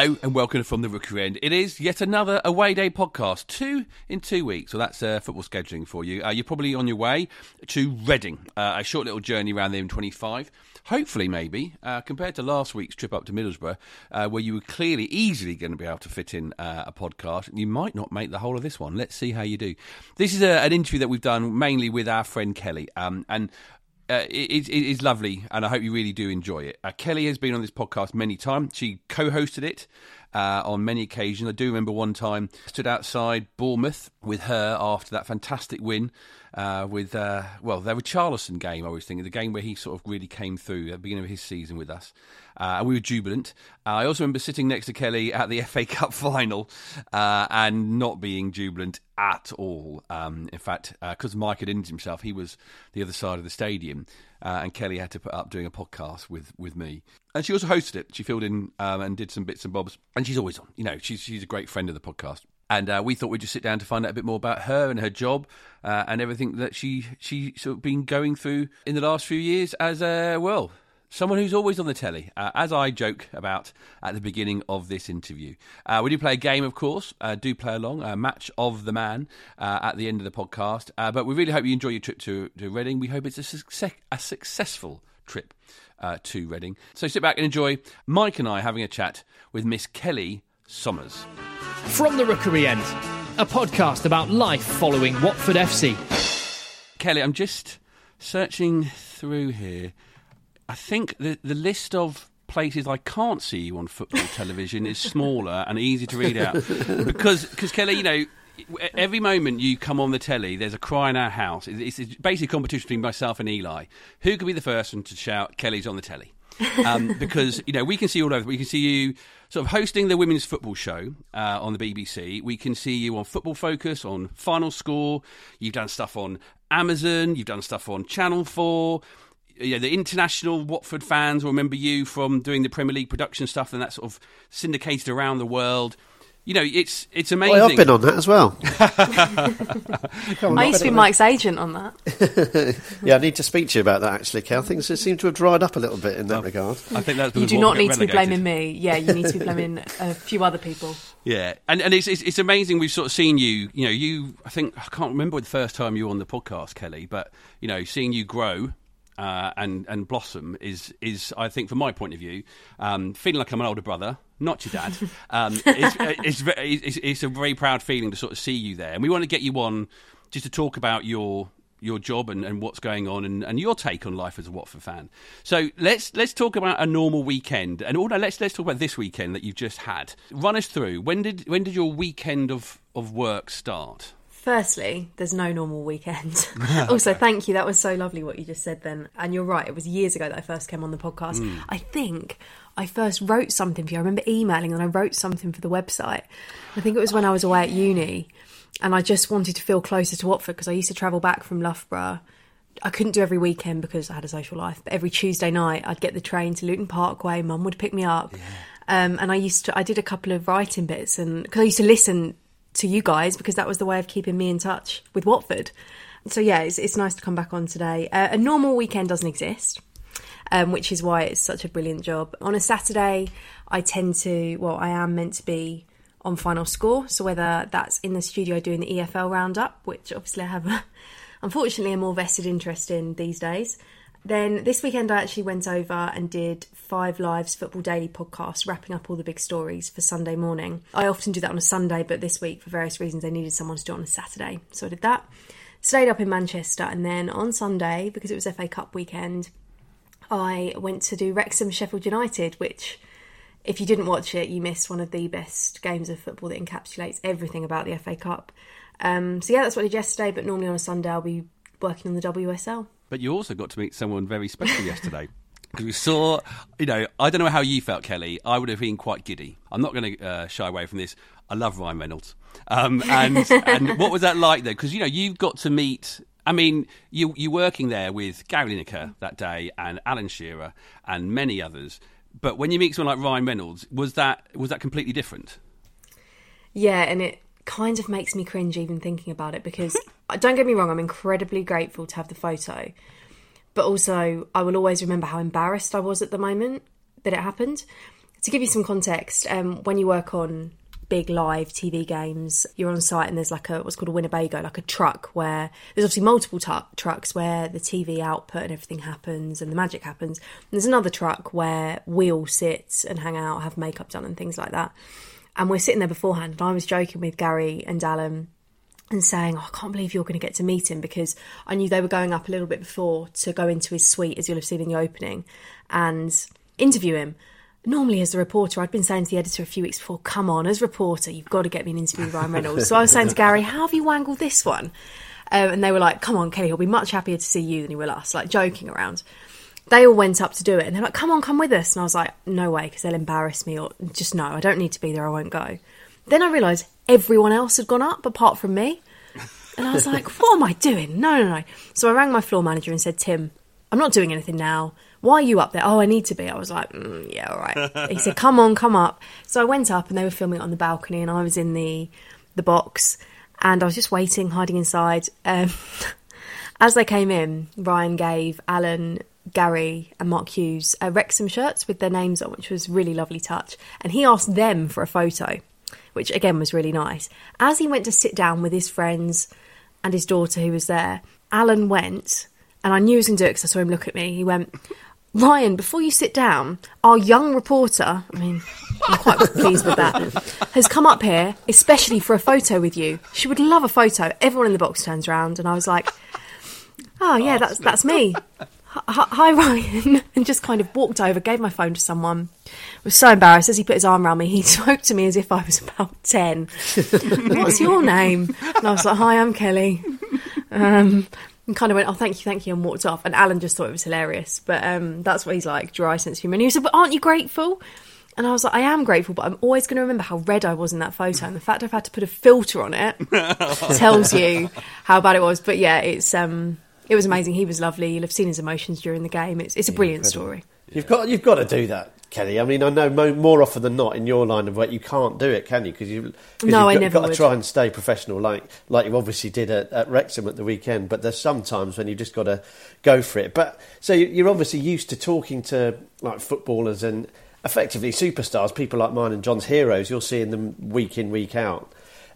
Hello and welcome from the Rookery End. It is yet another Away Day podcast, 2 in 2 weeks. So that's football scheduling for you. You're probably on your way to Reading, a short little journey around the M25. Hopefully, maybe, compared to last week's trip up to Middlesbrough, where you were clearly easily going to be able to fit in a podcast, you might not make the whole of this one. Let's see how you do. This is an interview that we've done mainly with our friend Kelly, and it is lovely, and I hope you really do enjoy it. Kelly has been on this podcast many times. She co-hosted it on many occasions. I do remember one time I stood outside Bournemouth with her after that fantastic win with their Richarlison game, I was thinking, the game where he sort of really came through at the beginning of his season with us. And we were jubilant. I also remember sitting next to Kelly at the FA Cup final and not being jubilant at all. In fact, because Mike had injured himself, he was the other side of the stadium, and Kelly had to put up doing a podcast with me. And she also hosted it. She filled in and did some bits and bobs. And she's always on. You know, she's a great friend of the podcast. And we thought we'd just sit down to find out a bit more about her and her job and everything that she sort of been going through in the last few years as someone who's always on the telly, as I joke about at the beginning of this interview. We do play a game, of course. Do play along, Match of the Man at the end of the podcast. But we really hope you enjoy your trip to Reading. We hope it's a successful trip to Reading. So sit back and enjoy Mike and I having a chat with Miss Kelly Somers. From the Rookery End, a podcast about life following Watford FC. Kelly, I'm just searching through here. I think the list of places I can't see you on football television is smaller and easy to read out. Because Kelly, you know, every moment you come on the telly, there's a cry in our house. It's basically a competition between myself and Eli. Who could be the first one to shout, Kelly's on the telly? Because, you know, we can see you all over. We can see you sort of hosting the women's football show on the BBC. We can see you on Football Focus, on Final Score. You've done stuff on Amazon. You've done stuff on Channel 4. Yeah, the international Watford fans will remember you from doing the Premier League production stuff, and that sort of syndicated around the world. You know, it's amazing. Well, I've been on that as well. I used to be Mike's agent on that. Yeah, I need to speak to you about that, actually, Kel. Things seem to have dried up a little bit in that regard. I think that's you do not need to be blaming me. Yeah, you need to be blaming a few other people. Yeah, and it's amazing. We've sort of seen you. You know, I think I can't remember the first time you were on the podcast, Kelly, but you know, seeing you grow. And blossom is I think from my point of view, feeling like I'm an older brother, not your dad. It's a very proud feeling to sort of see you there, and we want to get you on just to talk about your job and what's going on and your take on life as a Watford fan. So let's talk about a normal weekend, and let's talk about this weekend that you've just had. Run us through. When did your weekend of work start? Firstly, there's no normal weekend. Also, thank you. That was so lovely what you just said then. And you're right, it was years ago that I first came on the podcast. I think I first wrote something for you. I remember emailing and I wrote something for the website. I think it was when I was away at uni and I just wanted to feel closer to Watford because I used to travel back from Loughborough. I couldn't do every weekend because I had a social life, but every Tuesday night I'd get the train to Luton Parkway. Mum would pick me up. Yeah. And I did a couple of writing bits and because I used to listen to you guys because that was the way of keeping me in touch with Watford. So yeah, it's nice to come back on today. A normal weekend doesn't exist, which is why it's such a brilliant job. On a Saturday, I am meant to be on Final Score. So whether that's in the studio doing the EFL roundup, which obviously I have unfortunately a more vested interest in these days. Then this weekend I actually went over and did 5 Live's Football Daily podcast, wrapping up all the big stories for Sunday morning. I often do that on a Sunday, but this week, for various reasons, they needed someone to do it on a Saturday. So I did that. Stayed up in Manchester, and then on Sunday, because it was FA Cup weekend, I went to do Wrexham Sheffield United, which, if you didn't watch it, you missed one of the best games of football that encapsulates everything about the FA Cup. So yeah, that's what I did yesterday, but normally on a Sunday I'll be working on the WSL. But you also got to meet someone very special yesterday. Because we saw, you know, I don't know how you felt, Kelly. I would have been quite giddy. I'm not going to shy away from this. I love Ryan Reynolds. And what was that like, though? Because, you know, you've got to meet... I mean, you're working there with Gary Lineker that day and Alan Shearer and many others. But when you meet someone like Ryan Reynolds, was that completely different? Yeah, and it kind of makes me cringe even thinking about it because, don't get me wrong, I'm incredibly grateful to have the photo. But also, I will always remember how embarrassed I was at the moment that it happened. To give you some context, when you work on big live TV games, you're on site and there's like what's called a Winnebago, like a truck where there's obviously multiple trucks where the TV output and everything happens and the magic happens. And there's another truck where we all sit and hang out, have makeup done and things like that. And we're sitting there beforehand, and I was joking with Gary and Alan and saying, I can't believe you're going to get to meet him, because I knew they were going up a little bit before to go into his suite, as you'll have seen in the opening, and interview him. Normally, as a reporter, I'd been saying to the editor a few weeks before, come on, as a reporter, you've got to get me an interview with Ryan Reynolds. So I was saying to Gary, how have you wangled this one? And they were like, come on, Kelly, he'll be much happier to see you than he will us, like joking around. They all went up to do it, and they're like, come on, come with us. And I was like, no way, because they'll embarrass me, or just no, I don't need to be there, I won't go. Then I realised everyone else had gone up, apart from me. And I was like, what am I doing? No. So I rang my floor manager and said, Tim, I'm not doing anything now. Why are you up there? Oh, I need to be. I was like, yeah, all right. He said, come on, come up. So I went up and they were filming it on the balcony and I was in the box and I was just waiting, hiding inside. As they came in, Ryan gave Alan, Gary and Mark Hughes Wrexham shirts with their names on, which was a really lovely touch. And he asked them for a photo, which again was really nice. As he went to sit down with his friends and his daughter who was there, Alan went, and I knew he was going to do it because I saw him look at me. He went, Ryan, before you sit down, our young reporter, I mean, I'm quite pleased with that, has come up here especially for a photo with you. She would love a photo. Everyone in the box turns around and I was like, oh yeah, that's me. Hi, Ryan. And just kind of walked over, gave my phone to someone. Was so embarrassed. As he put his arm around me, he spoke to me as if I was about 10. What's your name? And I was like, hi, I'm Kelly. And kind of went, oh, thank you, and walked off. And Alan just thought it was hilarious. But that's what he's like, dry sense of humour. And he said, but aren't you grateful? And I was like, I am grateful, but I'm always going to remember how red I was in that photo. And the fact I've had to put a filter on it tells you how bad it was. But yeah, it was amazing. He was lovely. You'll have seen his emotions during the game. It's a brilliant story. You've got to do that, Kelly. I mean, I know more often than not in your line of work you can't do it, can you? Because you've got to try and stay professional, like you obviously did at Wrexham at the weekend. But there's some times when you just got to go for it. But so you're obviously used to talking to like footballers and effectively superstars, people like mine and John's heroes. You're seeing them week in, week out.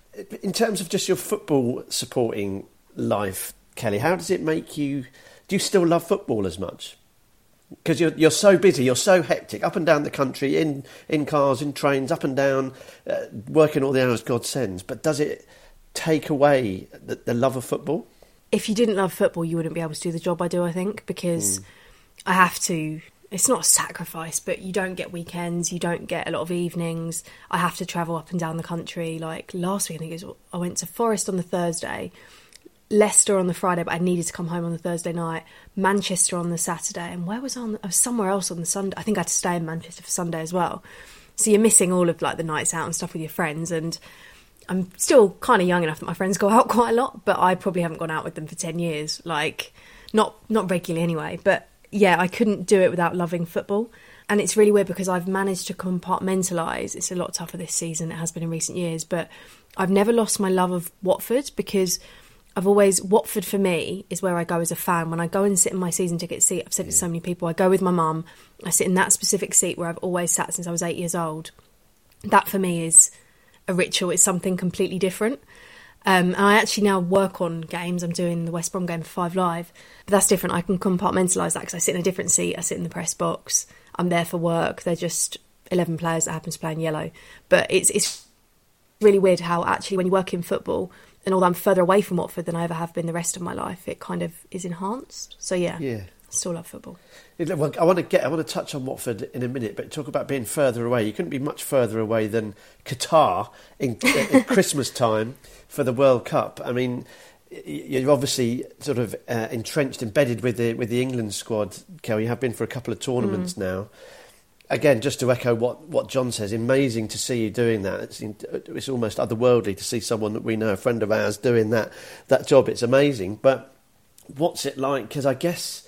In terms of just your football supporting life, Kelly, how does it make you? Do you still love football as much? Because you're so busy, you're so hectic, up and down the country, in cars, in trains, up and down, working all the hours God sends. But does it take away the love of football? If you didn't love football, you wouldn't be able to do the job I do, I think, because I have to. It's not a sacrifice, but you don't get weekends, you don't get a lot of evenings. I have to travel up and down the country. Like last week, I think I went to Forest on the Thursday, Leicester on the Friday, but I needed to come home on the Thursday night, Manchester on the Saturday, and where was I? I was somewhere else on the Sunday. I think I had to stay in Manchester for Sunday as well. So you're missing all of like the nights out and stuff with your friends, and I'm still kind of young enough that my friends go out quite a lot, but I probably haven't gone out with them for 10 years, like not regularly anyway. But yeah, I couldn't do it without loving football. And it's really weird because I've managed to compartmentalise. It's a lot tougher this season, it has been in recent years, but I've never lost my love of Watford because Watford for me is where I go as a fan. When I go and sit in my season ticket seat, I've said it to so many people, I go with my mum, I sit in that specific seat where I've always sat since I was 8 years old. That for me is a ritual, it's something completely different. And I actually now work on games. I'm doing the West Brom game for 5 Live, but that's different. I can compartmentalise that because I sit in a different seat. I sit in the press box. I'm there for work. They're just 11 players that happen to play in yellow. But it's really weird how actually when you work in football, and although I'm further away from Watford than I ever have been the rest of my life, it kind of is enhanced. So yeah. I still love football. Well, I want to touch on Watford in a minute, but talk about being further away. You couldn't be much further away than Qatar in Christmas time for the World Cup. I mean, you're obviously sort of entrenched, embedded with the England squad, Kel. You have been for a couple of tournaments now. Again, just to echo what John says, amazing to see you doing that. It's almost otherworldly to see someone that we know, a friend of ours, doing that job. It's amazing. But what's it like? Because I guess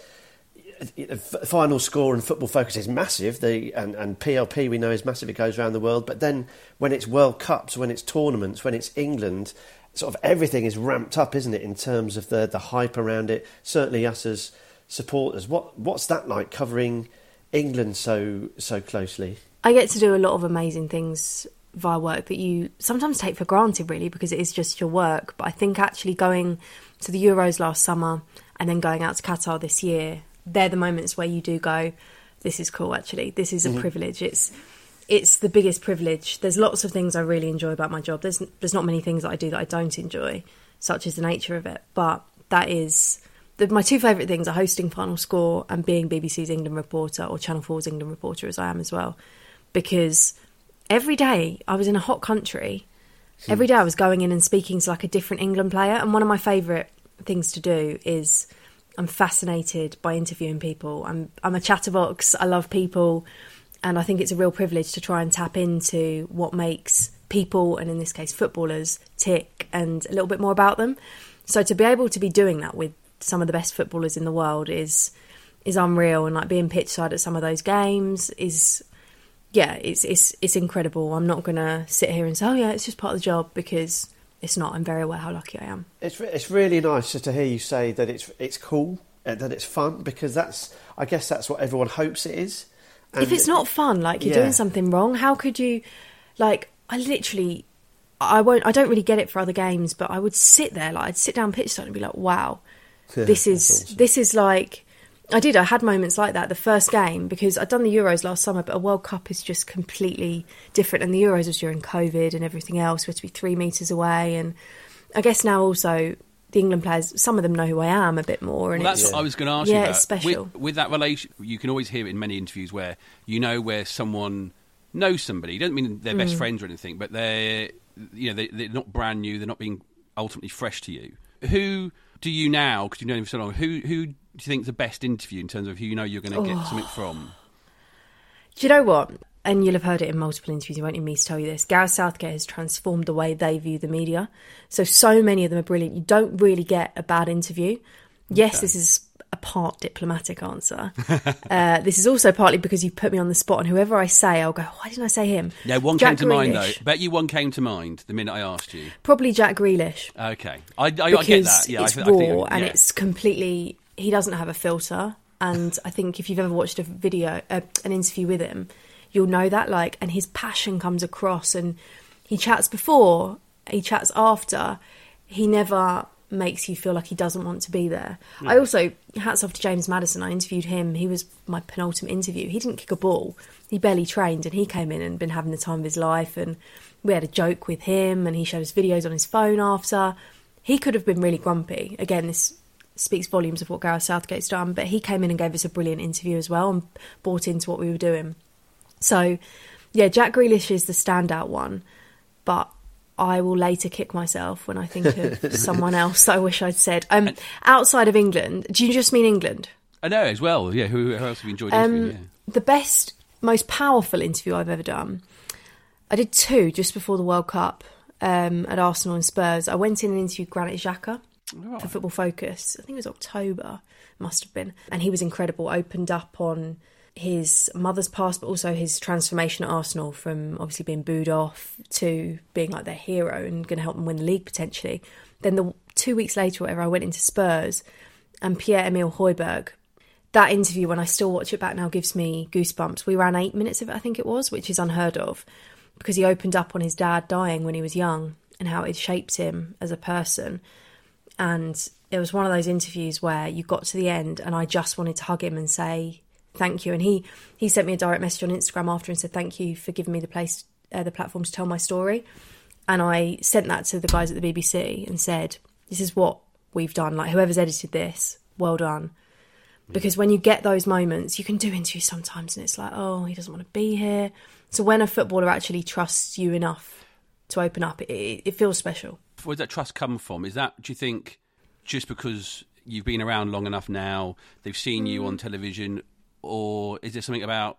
final score and Football Focus is massive. And PLP we know is massive. It goes around the world. But then when it's World Cups, when it's tournaments, when it's England, sort of everything is ramped up, isn't it, in terms of the hype around it? Certainly us as supporters. What's that like, covering England so closely? I get to do a lot of amazing things via work that you sometimes take for granted, really, because it is just your work. But I think actually going to the Euros last summer and then going out to Qatar this year, they're the moments where you do go, this is cool, actually. This is a privilege. It's the biggest privilege. There's lots of things I really enjoy about my job. There's not many things that I do that I don't enjoy, such as the nature of it. But that is... my two favourite things are hosting Final Score and being BBC's England reporter, or Channel 4's England reporter, as I am as well. Because every day I was in a hot country, every day I was going in and speaking to like a different England player. And one of my favourite things to do is I'm fascinated by interviewing people. I'm a chatterbox. I love people. And I think it's a real privilege to try and tap into what makes people, and in this case footballers, tick, and a little bit more about them. So to be able to be doing that with some of the best footballers in the world is unreal. And like being pitch side at some of those games is... yeah, it's incredible. I'm not going to sit here and say, oh yeah, it's just part of the job, because it's not. I'm very aware how lucky I am. It's really nice just to hear you say that it's cool and that it's fun, because I guess that's what everyone hopes it is. And if it's not fun, like you're doing something wrong, how could you? Like I don't really get it for other games, but I would sit there, like I'd sit down pitch side and be like, wow, this is like. I had moments like that the first game, because I'd done the Euros last summer, but a World Cup is just completely different, and the Euros was during COVID and everything else. We had to be 3 metres away, and I guess now also the England players, some of them know who I am a bit more. And that's what I was going to ask you about. It's special. With that relation, you can always hear it in many interviews where you know where someone knows somebody. You don't mean they're best friends or anything, but they're not brand new. They're not being ultimately fresh to you. Who do you now, because you've known him for so long, who do you think is the best interview in terms of who you know you're going to get something from? Do you know what? And you'll have heard it in multiple interviews, you won't need me to tell you this. Gareth Southgate has transformed the way they view the media. So many of them are brilliant. You don't really get a bad interview. Yes, this is a part diplomatic answer. This is also partly because you put me on the spot, and whoever I say, I'll go, why didn't I say him? Yeah, one Jack came to mind, Grealish. though. Bet you one came to mind the minute I asked you. Probably Jack Grealish. Okay. I get Because that. Yeah, it's raw and it's completely... He doesn't have a filter. And I think if you've ever watched a video, an interview with him, you'll know that, like, and his passion comes across, and he chats before, he chats after. He never makes you feel like he doesn't want to be there. I also, hats off to James Maddison, I interviewed him. He was my penultimate interview. He didn't kick a ball. He barely trained, and he came in and been having the time of his life, and we had a joke with him, and he showed us videos on his phone after. He could have been really grumpy. Again, this speaks volumes of what Gareth Southgate's done, but he came in and gave us a brilliant interview as well and bought into what we were doing. So, yeah, Jack Grealish is the standout one, but I will later kick myself when I think of someone else that I wish I'd said. Outside of England, do you just mean England? I know, as well, yeah. Who else have you enjoyed interviewing? Yeah. The best, most powerful interview I've ever done, I did 2 just before the World Cup at Arsenal and Spurs. I went in and interviewed Granit Xhaka for Football Focus. I think it was October, must have been. And he was incredible, opened up on his mother's past, but also his transformation at Arsenal from obviously being booed off to being like their hero and going to help them win the league potentially. Then 2 weeks later, whatever, I went into Spurs and Pierre-Emile Højbjerg. That interview, when I still watch it back now, gives me goosebumps. We ran 8 minutes of it, I think it was, which is unheard of, because he opened up on his dad dying when he was young and how it shaped him as a person. And it was one of those interviews where you got to the end and I just wanted to hug him and say thank you. And he sent me a direct message on Instagram after and said thank you for giving me the platform to tell my story. And I sent that to the guys at the BBC and said, this is what we've done. Like, whoever's edited this, well done. Because when you get those moments, you can do interviews sometimes and it's like, oh, he doesn't want to be here. So when a footballer actually trusts you enough to open up, it feels special. Where does that trust come from? Is that, do you think, just because you've been around long enough now, they've seen you on television, or is it something about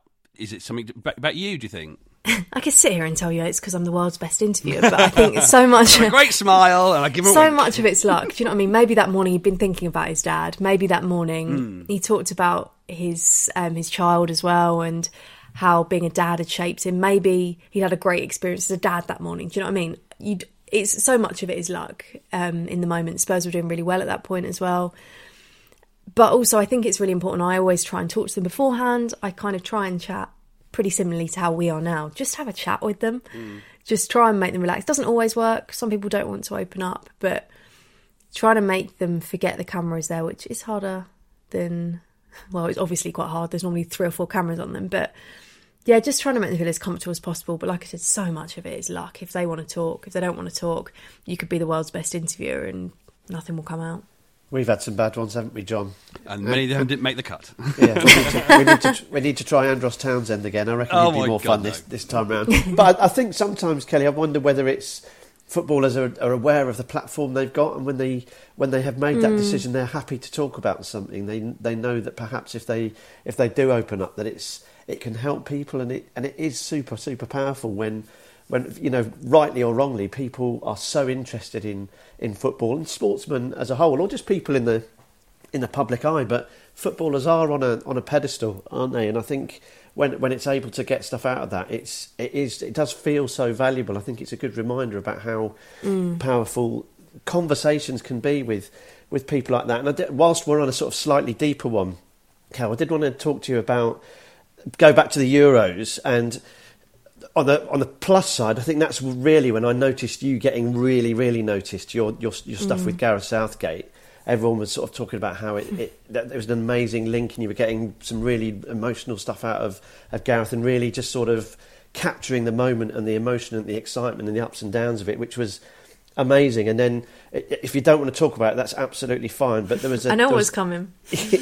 you, do you think? I could sit here and tell you it's because I'm the world's best interviewer, but I think it's so much... a great smile, and I give him so much of it's luck. Do you know what I mean? Maybe that morning he'd been thinking about his dad. Maybe that morning he talked about his child as well, and how being a dad had shaped him. Maybe he'd had a great experience as a dad that morning. Do you know what I mean? It's so much of it is luck in the moment. Spurs were doing really well at that point as well. But also I think it's really important. I always try and talk to them beforehand. I kind of try and chat pretty similarly to how we are now. Just have a chat with them. Just try and make them relax. It doesn't always work. Some people don't want to open up, but try to make them forget the camera is there, which is harder than... Well, it's obviously quite hard. There's normally 3 or 4 cameras on them, but yeah, just trying to make them feel as comfortable as possible. But like I said, so much of it is luck. If they want to talk, if they don't want to talk, you could be the world's best interviewer and nothing will come out. We've had some bad ones, haven't we, John? And many of them didn't make the cut. Yeah, we need to try Andros Townsend again. I reckon it'd be more fun this time round. But I think sometimes, Kelly, I wonder whether it's footballers are aware of the platform they've got, and when they have made that decision, they're happy to talk about something. They know that perhaps if they do open up, that it can help people, and it is super, super powerful when rightly or wrongly, people are so interested in football and sportsmen as a whole, or just people in the public eye. But footballers are on a pedestal, aren't they? And I think when it's able to get stuff out of that, it does feel so valuable. I think it's a good reminder about how powerful conversations can be with people like that. And whilst we're on a sort of slightly deeper one, Cal, I did want to talk to you about, go back to the Euros, and on the plus side, I think that's really when I noticed you getting really, really noticed, your stuff with Gareth Southgate. Everyone was sort of talking about how that there was an amazing link, and you were getting some really emotional stuff out of Gareth, and really just sort of capturing the moment and the emotion and the excitement and the ups and downs of it, which was amazing. And then if you don't want to talk about it, that's absolutely fine. But I know what's coming.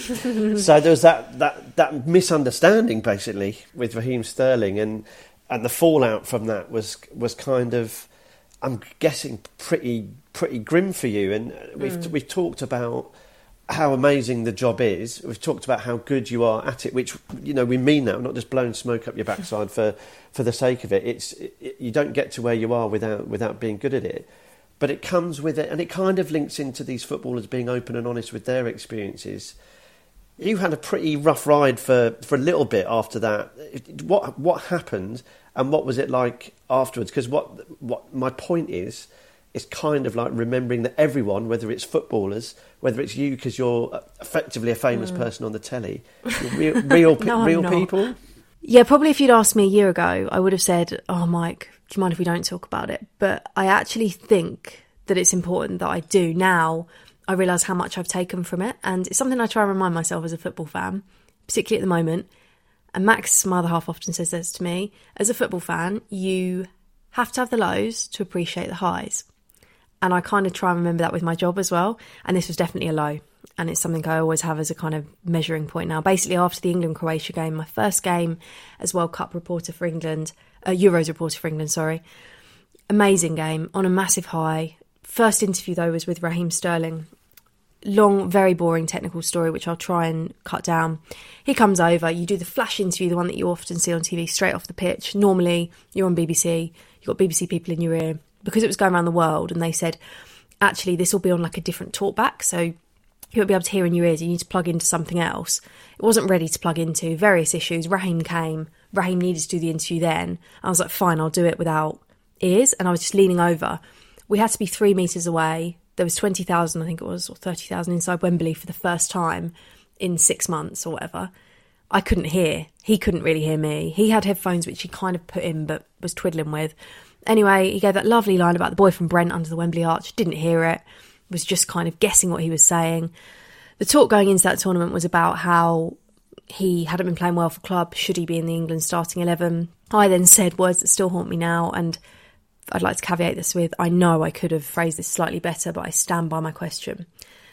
So there was that misunderstanding basically with Raheem Sterling, and the fallout from that was kind of, I'm guessing, pretty grim for you. And we've talked about how amazing the job is. We've talked about how good you are at it, which, we mean that. We're not just blowing smoke up your backside for the sake of it. You don't get to where you are without being good at it. But it comes with it, and it kind of links into these footballers being open and honest with their experiences. You had a pretty rough ride for a little bit after that. What happened, and what was it like afterwards? Because what my point is kind of like remembering that everyone, whether it's footballers, whether it's you because you're effectively a famous person on the telly, real people. Yeah, probably if you'd asked me a year ago, I would have said, "Oh, Mike, do you mind if we don't talk about it?" But I actually think that it's important that I do now. I realise how much I've taken from it, and it's something I try and remind myself as a football fan, particularly at the moment. And Max, my other half, often says this to me: as a football fan, you have to have the lows to appreciate the highs. And I kind of try and remember that with my job as well. And this was definitely a low, and it's something I always have as a kind of measuring point now. Basically, after the England-Croatia game, my first game as World Cup reporter for England, Euros reporter for England, sorry. Amazing game, on a massive high. First interview, though, was with Raheem Sterling. Long, very boring technical story, which I'll try and cut down. He comes over, you do the flash interview, the one that you often see on TV, straight off the pitch. Normally, you're on BBC, you've got BBC people in your ear. Because it was going around the world, and they said, actually, this will be on like a different talkback, so you won't be able to hear in your ears, you need to plug into something else. It wasn't ready to plug into, various issues. Raheem came, Raheem needed to do the interview then. I was like, fine, I'll do it without ears, and I was just leaning over. We had to be 3 metres away. There was 20,000, I think it was, or 30,000 inside Wembley for the first time in 6 months or whatever. I couldn't hear. He couldn't really hear me. He had headphones, which he kind of put in but was twiddling with. Anyway, he gave that lovely line about the boy from Brent under the Wembley Arch. Didn't hear it. Was just kind of guessing what he was saying. The talk going into that tournament was about how he hadn't been playing well for club. Should he be in the England starting 11? I then said words that still haunt me now, and I'd like to caveat this with, I know I could have phrased this slightly better, but I stand by my question.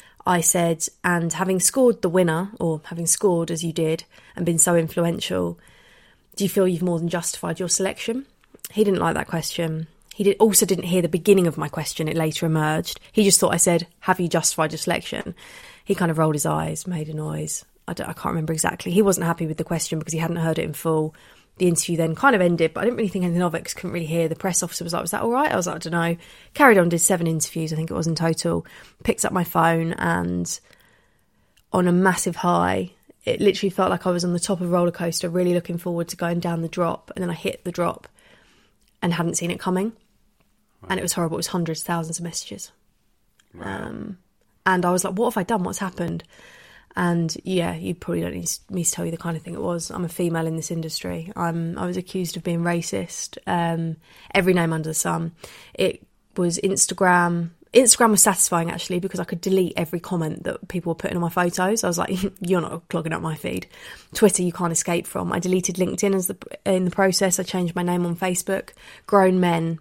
I said, and having scored the winner, or having scored as you did, and been so influential, do you feel you've more than justified your selection? He didn't like that question. He also didn't hear the beginning of my question. It later emerged. He just thought I said, have you justified your selection? He kind of rolled his eyes, made a noise. I can't remember exactly. He wasn't happy with the question because he hadn't heard it in full. The interview then kind of ended, but I didn't really think anything of it because I couldn't really hear. The press officer was like, was that all right? I was like, I don't know. Carried on, did 7 interviews, I think it was in total. Picked up my phone, and on a massive high, it literally felt like I was on the top of a roller coaster, really looking forward to going down the drop. And then I hit the drop and hadn't seen it coming. Right. And it was horrible. It was hundreds, thousands of messages. Right. And I was like, what have I done? What's happened? And yeah, you probably don't need me to tell you the kind of thing it was. I'm a female in this industry. I was accused of being racist. Every name under the sun. It was Instagram. Instagram was satisfying, actually, because I could delete every comment that people were putting on my photos. I was like, you're not clogging up my feed. Twitter, you can't escape from. I deleted LinkedIn in the process. I changed my name on Facebook. Grown men,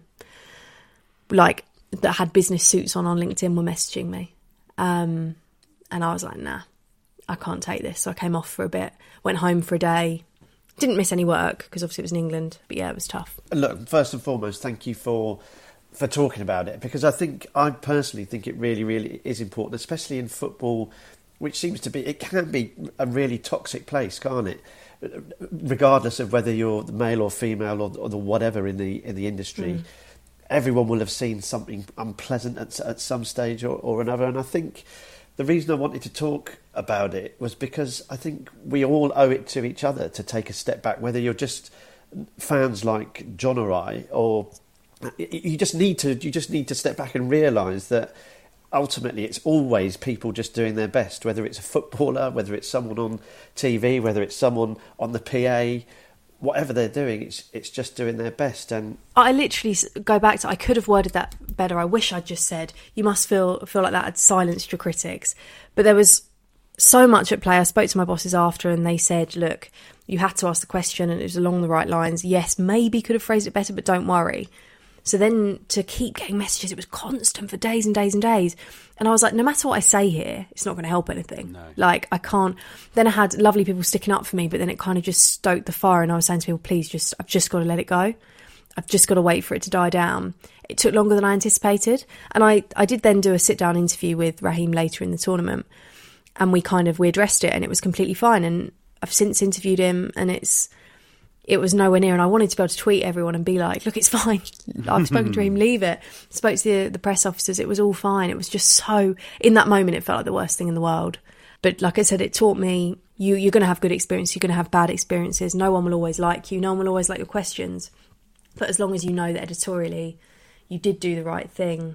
like, that had business suits on LinkedIn were messaging me. And I was like, nah, I can't take this. So I came off for a bit, went home for a day. Didn't miss any work, because obviously it was in England. But yeah, it was tough. Look, first and foremost, thank you for talking about it, because I personally think it really, really is important, especially in football, which seems to be, it can be a really toxic place, can't it? Regardless of whether you're male or female or the whatever in the industry, everyone will have seen something unpleasant at some stage or another. And I think the reason I wanted to talk about it was because I think we all owe it to each other to take a step back, whether you're just fans like John or I, or you just need to step back and realise that ultimately it's always people just doing their best, whether it's a footballer, whether it's someone on TV, whether it's someone on the PA, whatever they're doing, it's just doing their best. And I literally go back to, I could have worded that better. I wish I'd just said, you must feel like that had silenced your critics. But there was so much at play. I spoke to my bosses after, and they said, look, you had to ask the question and it was along the right lines. Yes, maybe could have phrased it better, but don't worry. So then to keep getting messages, it was constant for days and days and days. And I was like, no matter what I say here, it's not going to help anything. No. Like, I can't. Then I had lovely people sticking up for me, but then it kind of just stoked the fire. And I was saying to people, please, I've just got to let it go. I've just got to wait for it to die down. It took longer than I anticipated. And I did then do a sit-down interview with Raheem later in the tournament. And we addressed it, and it was completely fine. And I've since interviewed him, and it was nowhere near, and I wanted to be able to tweet everyone and be like, look, it's fine. I've spoken to him, leave it. Spoke to the press officers, it was all fine. It was just so, in that moment, it felt like the worst thing in the world. But like I said, it taught me, you're going to have good experiences, you're going to have bad experiences. No one will always like you, no one will always like your questions. But as long as you know that editorially you did do the right thing,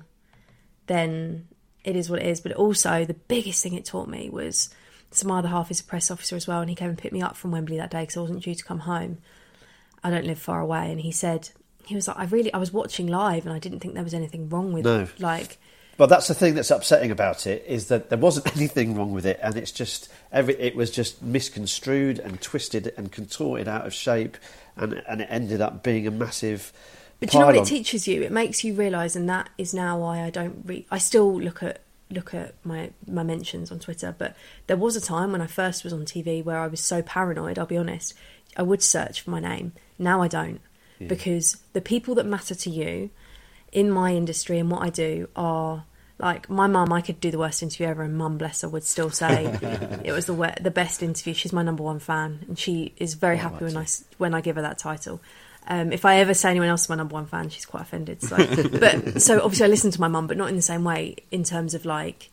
then it is what it is. But also, the biggest thing it taught me was, so my other half is a press officer as well, and he came and picked me up from Wembley that day because I wasn't due to come home. I don't live far away, and he was like, I was watching live and I didn't think there was anything wrong with it. Like, well, that's the thing that's upsetting about it, is that there wasn't anything wrong with it, and it's just it was just misconstrued and twisted and contorted out of shape, and it ended up being a massive. But do you know what it teaches you? It makes you realise, and that is now why I don't I still look at my mentions on Twitter, but there was a time when I first was on TV where I was so paranoid, I'll be honest, I would search for my name. Now I don't, because the people that matter to you in my industry and what I do are, like, my mum. I could do the worst interview ever, and Mum, bless her, would still say it was the best interview. She's my number one fan, and she is very happy when I give her that title. If I ever say anyone else is my number one fan, she's quite offended. So, so obviously I listen to my mum, but not in the same way, in terms of, like,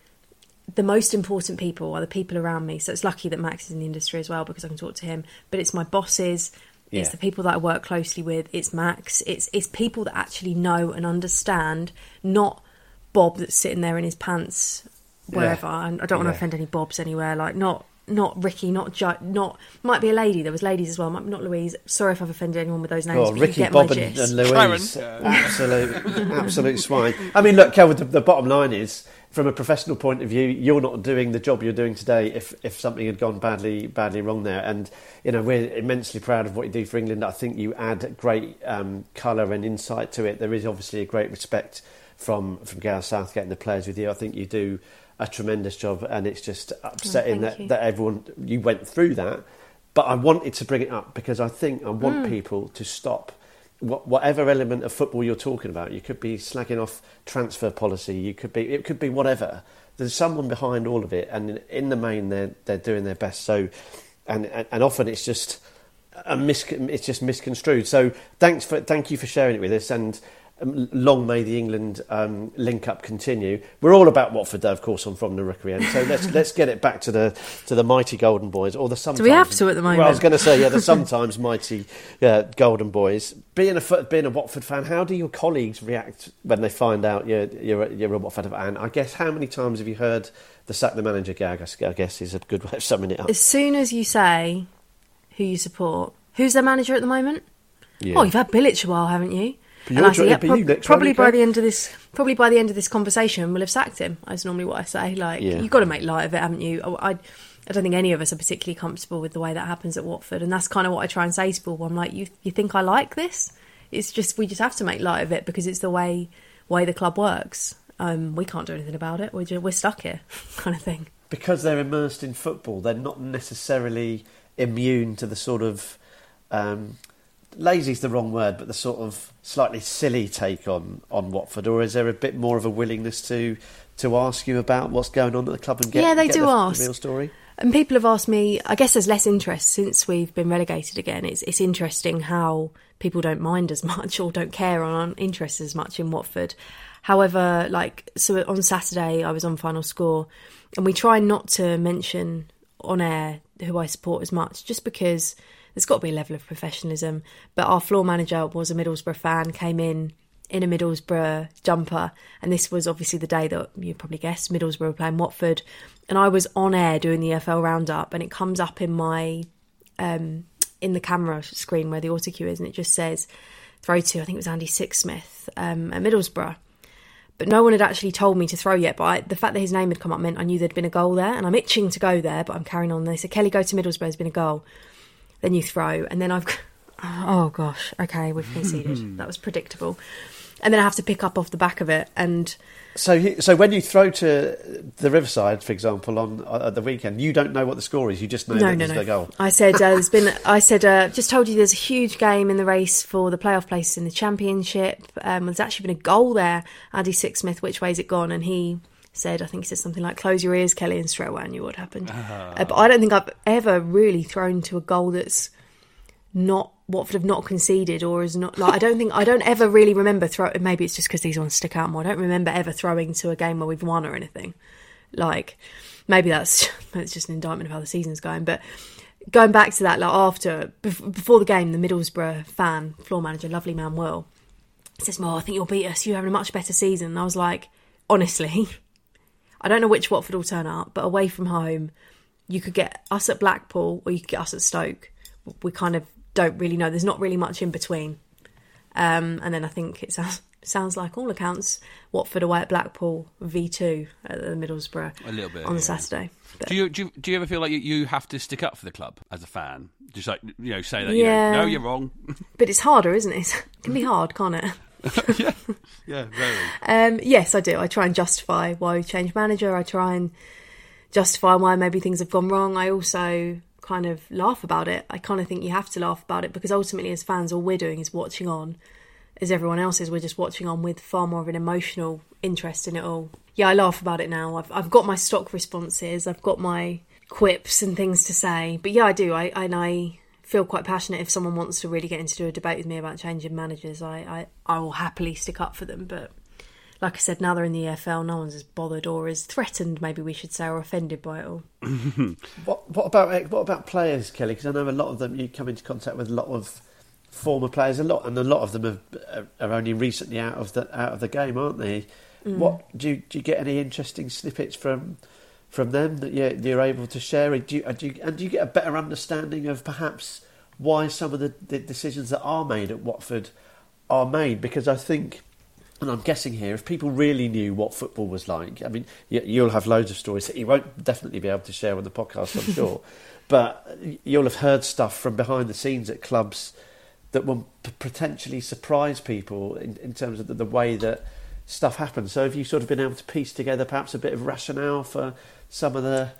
the most important people are the people around me. So it's lucky that Max is in the industry as well, because I can talk to him. But it's my bosses, it's the people that I work closely with, it's Max, it's people that actually know and understand, not Bob that's sitting there in his pants wherever. And I don't want to offend any Bobs anywhere, like, not Ricky, not might be a lady. There was ladies as well. Not Louise. Sorry if I've offended anyone with those names. Oh, Ricky, Bob, and Louise, absolute swine. I mean, look, Kel, the bottom line is, from a professional point of view, you're not doing the job you're doing today if something had gone badly wrong there. And we're immensely proud of what you do for England. I think you add great colour and insight to it. There is obviously a great respect from Gareth Southgate and the players with you. I think you do a tremendous job, and it's just upsetting that everyone, you went through that. But I wanted to bring it up because I think I want people to stop whatever element of football you're talking about. You could be slagging off transfer policy, it could be whatever. There's someone behind all of it, and in the main they're doing their best. So and often it's just misconstrued. So thank you for sharing it with us. And long may the England link-up continue. We're all about Watford, though, of course, on From the Rookery End. So let's get it back to the mighty Golden Boys, or the sometimes. Do we have to at the moment? Well, I was going to say, the sometimes mighty Golden Boys. Being a Watford fan, how do your colleagues react when they find out you're a Watford fan? I guess, how many times have you heard the sack the manager gag? I guess is a good way of summing it up. As soon as you say who you support, who's their manager at the moment? Yeah. Oh, you've had Bilic a while, haven't you? Probably by the end of this conversation, we'll have sacked him. That's normally what I say. You've got to make light of it, haven't you? I don't think any of us are particularly comfortable with the way that happens at Watford, and that's kind of what I try and say to people. I'm like, you think I like this? It's just we just have to make light of it because it's the way the club works. We can't do anything about it. We're stuck here, kind of thing. Because they're immersed in football, they're not necessarily immune to the sort of. Lazy's the wrong word, but the sort of slightly silly take on Watford, or is there a bit more of a willingness to ask you about what's going on at the club and get they do ask the real story? And people have asked me. I guess there's less interest since we've been relegated again. It's interesting how people don't mind as much or don't care or aren't interested as much in Watford. However, so on Saturday I was on Final Score, and we try not to mention on air who I support as much, just because there's got to be a level of professionalism. But our floor manager was a Middlesbrough fan, came in a Middlesbrough jumper, and this was obviously the day that you probably guessed Middlesbrough were playing Watford, and I was on air doing the EFL roundup, and it comes up in my in the camera screen where the autocue is, and it just says throw to, I think it was Andy Sixsmith at Middlesbrough. But no one had actually told me to throw yet. But the fact that his name had come up meant I knew there'd been a goal there. And I'm itching to go there, but I'm carrying on. They said, Kelly, go to Middlesbrough, there's been a goal. Then you throw. And then oh gosh, okay, we've conceded. That was predictable. And then I have to pick up off the back of it. And so when you throw to the Riverside, for example, on the weekend, you don't know what the score is. You just know there's a goal. I said just told you there's a huge game in the race for the playoff places in the Championship. There's actually been a goal there. Andy Sixsmith, which way's it gone? And he said, I think he said something like, close your ears, Kelly, and straight away I knew what happened. But I don't think I've ever really thrown to a goal that's not Watford have not conceded, or is not I don't ever really remember maybe it's just because these ones stick out more. I don't remember ever throwing to a game where we've won or anything. Maybe that's just an indictment of how the season's going. But going back to that, before the game, the Middlesbrough fan, floor manager, lovely man Will, says, "Well, I think you'll beat us. You're having a much better season." And I was like, honestly, I don't know which Watford will turn up, but away from home, you could get us at Blackpool or you could get us at Stoke. We kind of don't really know. There's not really much in between. And then I think it sounds like all accounts Watford away at Blackpool v2 at the Middlesbrough a little bit on Saturday. But do you ever feel like you have to stick up for the club as a fan? Just say that no, you're wrong. But it's harder, isn't it? It can be hard, can't it? yeah, very. Yes, I do. I try and justify why we changed manager. I try and justify why maybe things have gone wrong. I also kind of laugh about it. I kind of think you have to laugh about it because ultimately as fans all we're doing is watching on as everyone else is. We're just watching on with far more of an emotional interest in it all. Yeah, I laugh about it now. I've got my stock responses, I've got my quips and things to say, but yeah, I do. I feel quite passionate. If someone wants to really get into a debate with me about changing managers, I will happily stick up for them. But like I said, now they're in the EFL, no one's as bothered or as threatened, maybe we should say, or offended by it all. What about players, Kelly? Because I know a lot of them, you come into contact with a lot of former players, and a lot of them are only recently out of the game, aren't they? What do you get any interesting snippets from them that you're able to share? Do you get a better understanding of perhaps why some of the decisions that are made at Watford are made? Because I think, and I'm guessing here, if people really knew what football was like, I mean, you'll have loads of stories that you won't definitely be able to share on the podcast, I'm sure, but you'll have heard stuff from behind the scenes at clubs that will potentially surprise people in terms of the way that stuff happens. So have you sort of been able to piece together perhaps a bit of rationale for some of the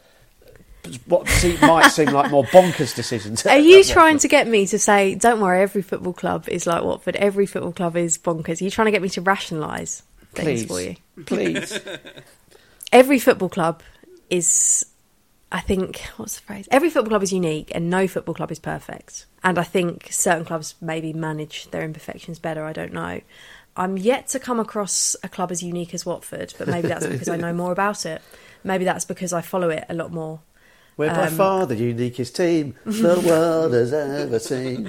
what might seem like more bonkers decisions? Are you trying to get me to say, don't worry, every football club is like Watford, every football club is bonkers? Are you trying to get me to rationalise things for you? Please. Every football club is, I think, what's the phrase? Every football club is unique and no football club is perfect. And I think certain clubs maybe manage their imperfections better, I don't know. I'm yet to come across a club as unique as Watford, but maybe that's because I know more about it. Maybe that's because I follow it a lot more. We're by far the uniquest team the world has ever seen.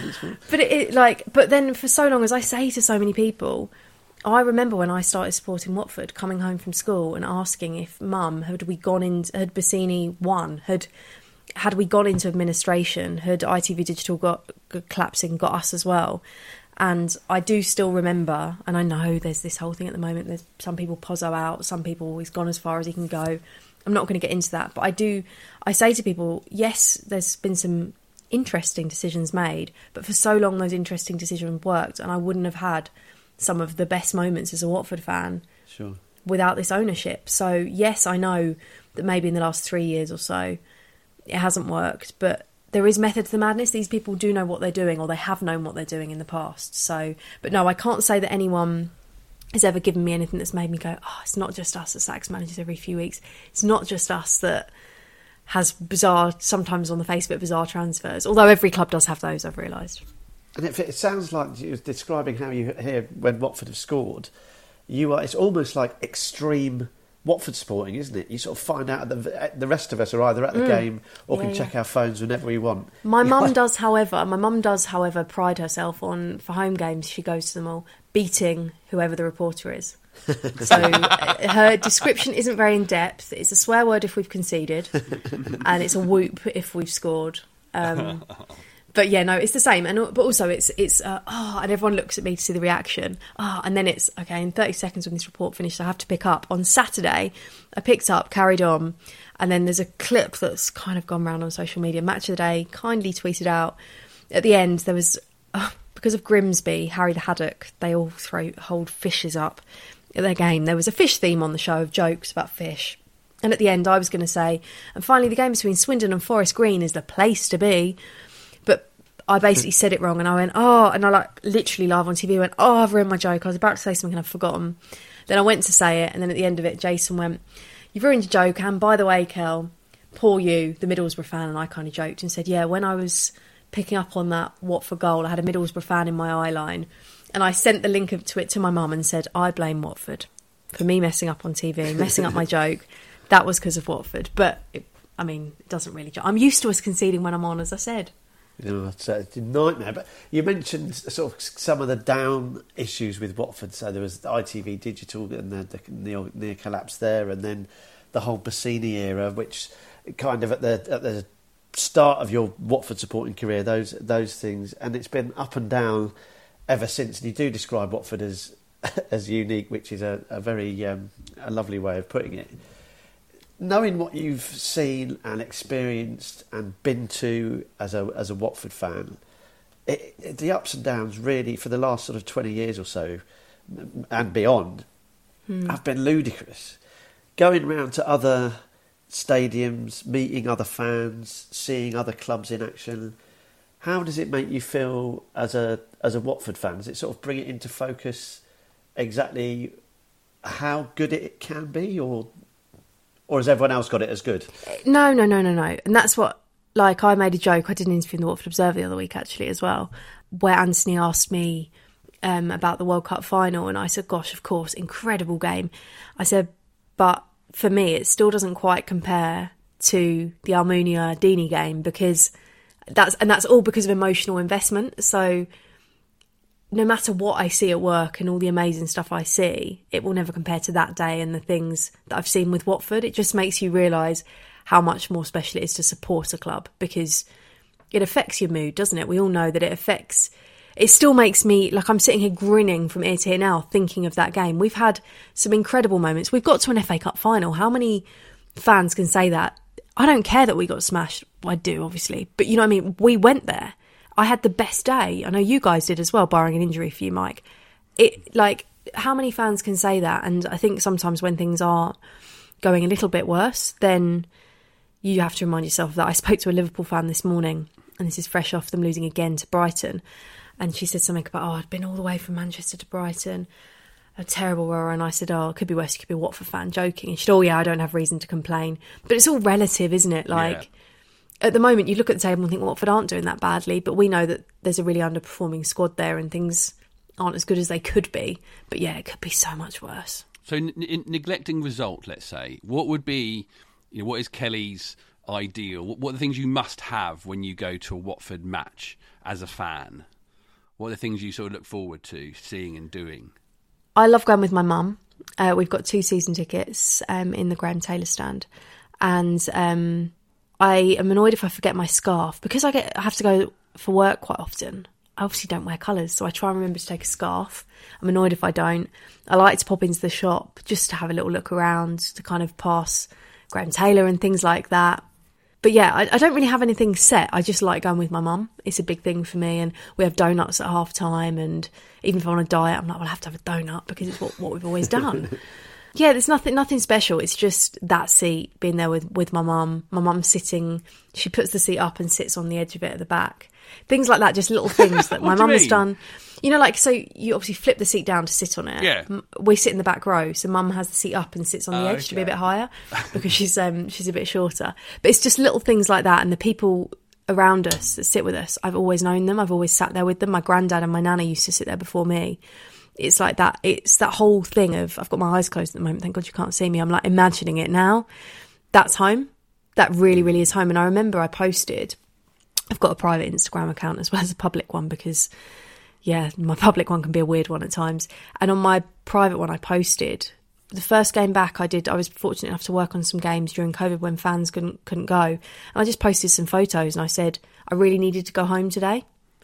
But then for so long, as I say to so many people, I remember when I started supporting Watford, coming home from school and asking if Mum, had Bassini won, had we gone into administration, had ITV Digital got collapsing, got us as well. And I do still remember, and I know there's this whole thing at the moment, there's some people pozzo out, some people he's gone as far as he can go. I'm not going to get into that, but I say to people, yes, there's been some interesting decisions made, but for so long those interesting decisions worked, and I wouldn't have had some of the best moments as a Watford fan without this ownership. So yes, I know that maybe in the last 3 years or so it hasn't worked, but there is method to the madness. These people do know what they're doing, or they have known what they're doing in the past. So, but no, I can't say that anyone has ever given me anything that's made me go, oh, it's not just us that sacks managers every few weeks. It's not just us that has bizarre, sometimes on the face of it, bizarre transfers. Although every club does have those, I've realised. And it sounds like you were describing how you hear when Watford have scored. It's almost like extreme Watford supporting, isn't it? You sort of find out that the rest of us are either at the game or can check our phones whenever we want. My mum does, however, pride herself on, for home games, she goes to them all, beating whoever the reporter is. So her description isn't very in-depth. It's a swear word if we've conceded, and it's a whoop if we've scored. But yeah, no, it's the same. But also it's and everyone looks at me to see the reaction. And then it's, okay, in 30 seconds when this report finished, I have to pick up. On Saturday, I picked up, carried on, and then there's a clip that's kind of gone round on social media. Match of the Day kindly tweeted out, at the end, there was, because of Grimsby, Harry the Haddock, they all hold fishes up at their game. There was a fish theme on the show of jokes about fish. And at the end, I was going to say, and finally the game between Swindon and Forest Green is the place to be. But I basically said it wrong, and I went, and I literally live on TV went, I've ruined my joke. I was about to say something and I've forgotten. Then I went to say it, and then at the end of it, Jason went, you've ruined your joke, and by the way, Kel, poor you, the Middlesbrough fan, and I kind of joked and said, yeah, when I was picking up on that Watford goal, I had a Middlesbrough fan in my eye line, and I sent the link to it to my mum and said, I blame Watford for me messing up on TV, messing up my joke. That was because of Watford. But, it doesn't really... I'm used to us conceding when I'm on, as I said. It's a nightmare. But you mentioned sort of some of the down issues with Watford. So there was ITV Digital and the near collapse there, and then the whole Bassini era, which kind of at the start of your Watford supporting career, those things, and it's been up and down ever since. And you do describe Watford as unique, which is a very a lovely way of putting it. Knowing what you've seen and experienced and been to as a Watford fan, the ups and downs really for the last sort of 20 years or so and beyond have been ludicrous. Going round to other stadiums, meeting other fans, seeing other clubs in action, how does it make you feel as a Watford fan? Does it sort of bring it into focus exactly how good it can be, or has everyone else got it as good? No. And that's what, I made a joke. I did an interview in the Watford Observer the other week, actually, as well, where Anthony asked me about the World Cup final, and I said, gosh, of course, incredible game. I said, but for me, it still doesn't quite compare to the Almunia-Dini game, because that's all because of emotional investment. So no matter what I see at work and all the amazing stuff I see, it will never compare to that day and the things that I've seen with Watford. It just makes you realise how much more special it is to support a club, because it affects your mood, doesn't it? We all know that it still makes me, I'm sitting here grinning from ear to ear now thinking of that game. We've had some incredible moments. We've got to an FA Cup final. How many fans can say that? I don't care that we got smashed. Well, I do, obviously. But you know what I mean? We went there. I had the best day. I know you guys did as well, barring an injury for you, Mike. How many fans can say that? And I think sometimes when things are going a little bit worse, then you have to remind yourself of that. I spoke to a Liverpool fan this morning, and this is fresh off them losing again to Brighton. And she said something about, I'd been all the way from Manchester to Brighton. A terrible rower. And I said, it could be worse. You could be a Watford fan, joking. And she said, I don't have reason to complain. But it's all relative, isn't it? At the moment, you look at the table and think Watford aren't doing that badly, but we know that there's a really underperforming squad there, and things aren't as good as they could be. But yeah, it could be so much worse. So neglecting result, let's say, what would be, what is Kelly's ideal? What are the things you must have when you go to a Watford match as a fan? What are the things you sort of look forward to seeing and doing? I love going with my mum. We've got 2 season tickets in the Graham Taylor stand. And I am annoyed if I forget my scarf. Because I have to go for work quite often, I obviously don't wear colours, so I try and remember to take a scarf. I'm annoyed if I don't. I like to pop into the shop just to have a little look around, to kind of pass Graham Taylor and things like that. But yeah, I don't really have anything set. I just like going with my mum. It's a big thing for me, and we have donuts at half time, and even if I'm on a diet, I'm like, well, I have to have a donut because it's what we've always done. Yeah, there's nothing special. It's just that seat, being there with my mum. My mum's sitting, she puts the seat up and sits on the edge of it at the back. Things like that, just little things that my mum has done. So you obviously flip the seat down to sit on it. Yeah. We sit in the back row, so mum has the seat up and sits on the edge to be a bit higher because she's a bit shorter. But it's just little things like that, and the people around us that sit with us, I've always known them. I've always sat there with them. My granddad and my nana used to sit there before me. It's like that. It's that whole thing of, I've got my eyes closed at the moment, thank God you can't see me. I'm like imagining it now. That's home. That really, really is home. And I remember I posted, I've got a private Instagram account as well as a public one because, yeah, my public one can be a weird one at times. And on my private one, I posted the first game back I was fortunate enough to work on some games during COVID when fans couldn't go. And I just posted some photos and I said, I really needed to go home today.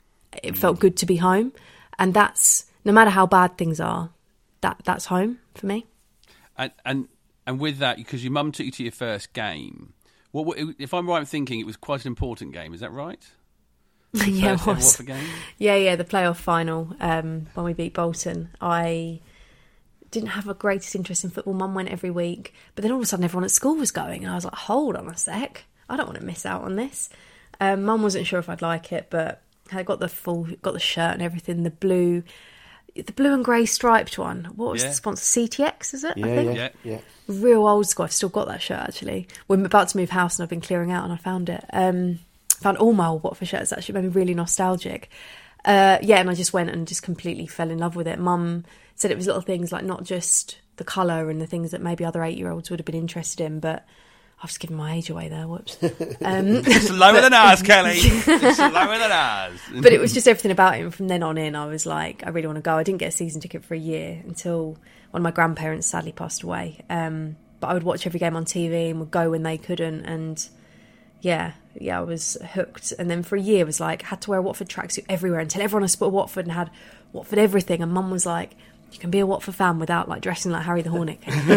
It felt good to be home. And that's, no matter how bad things are, that's home for me. And with that, because your mum took you to your first game, if I'm right in thinking, it was quite an important game. Is that right? Yeah, it was. Watford game? Yeah, the playoff final when we beat Bolton. I didn't have a greatest interest in football. Mum went every week, but then all of a sudden everyone at school was going, and I was like, hold on a sec, I don't want to miss out on this. Mum wasn't sure if I'd like it, but I got the shirt and everything, the blue and grey striped one. What was the sponsor? CTX, is it? Yeah, I think? Yeah. Real old school. I've still got that shirt, actually. We're about to move house and I've been clearing out and I found it. Found all my old Watford shirts. Actually made me really nostalgic. And I just went and just completely fell in love with it. Mum said it was little things like not just the colour and the things that maybe other 8-year-olds would have been interested in, but I've just given my age away there, whoops. It's lower than ours, Kelly. It's lower than ours. But it was just everything about it. And from then on in, I was like, I really want to go. I didn't get a season ticket for a year until one of my grandparents sadly passed away. But I would watch every game on TV and would go when they couldn't. And yeah, I was hooked. And then for a year, it was like, had to wear a Watford tracksuit everywhere until everyone had supported Watford and had Watford everything. And Mum was like, you can be a Watford fan without like dressing like Harry the Hornet.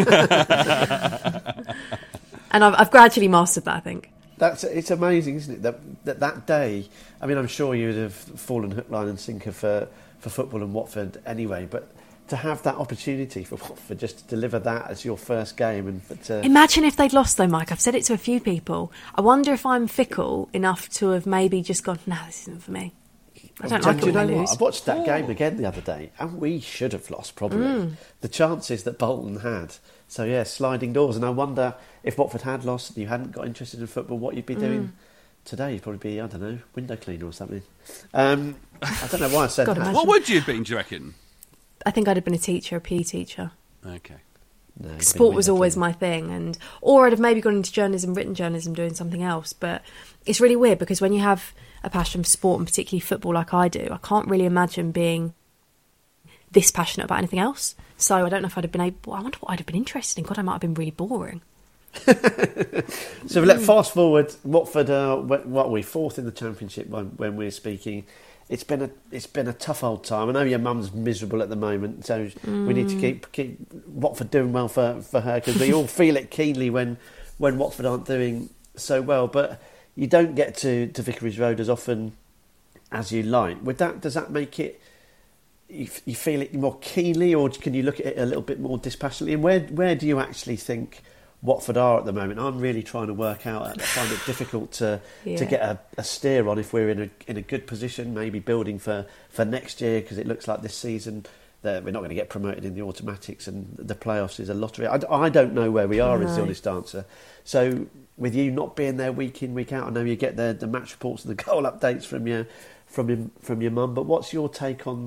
And I've gradually mastered that, I think. It's amazing, isn't it? That day, I mean, I'm sure you would have fallen hook, line and sinker for football and Watford anyway, but to have that opportunity for Watford just to deliver that as your first game. And imagine if they'd lost though, Mike. I've said it to a few people. I wonder if I'm fickle enough to have maybe just gone, no, this isn't for me. I don't like it when they lose. I watched that game again the other day, and we should have lost, probably. The chances that Bolton had. So, yeah, sliding doors. And I wonder if Watford had lost and you hadn't got interested in football, what you'd be doing today. You'd probably be, I don't know, window cleaner or something. I don't know why I said that. Imagine. What would you have been, do you reckon? I think I'd have been a teacher, a PE teacher. Okay. No, sport was always my thing, or I'd have maybe gone into journalism, written journalism, doing something else. But it's really weird because when you have a passion for sport, and particularly football like I do, I can't really imagine being this passionate about anything else. So I don't know if I'd have been able. I wonder what I'd have been interested in. God, I might have been really boring. So let's fast forward. Watford, what are we, fourth in the Championship when we're speaking? It's been a tough old time. I know your mum's miserable at the moment, so we need to keep Watford doing well for her, because we all feel it keenly when Watford aren't doing so well. But you don't get to Vicarage Road as often as you like. Does that make it? You feel it more keenly, or can you look at it a little bit more dispassionately? And where do you actually think Watford are at the moment? I'm really trying to work out. I find it difficult to get a steer on if we're in a good position, maybe building for next year, because it looks like this season that we're not going to get promoted in the automatics, and the playoffs is a lottery. I don't know where we are, is the honest answer. So with you not being there week in, week out, I know you get the match reports and the goal updates from your mum, but what's your take on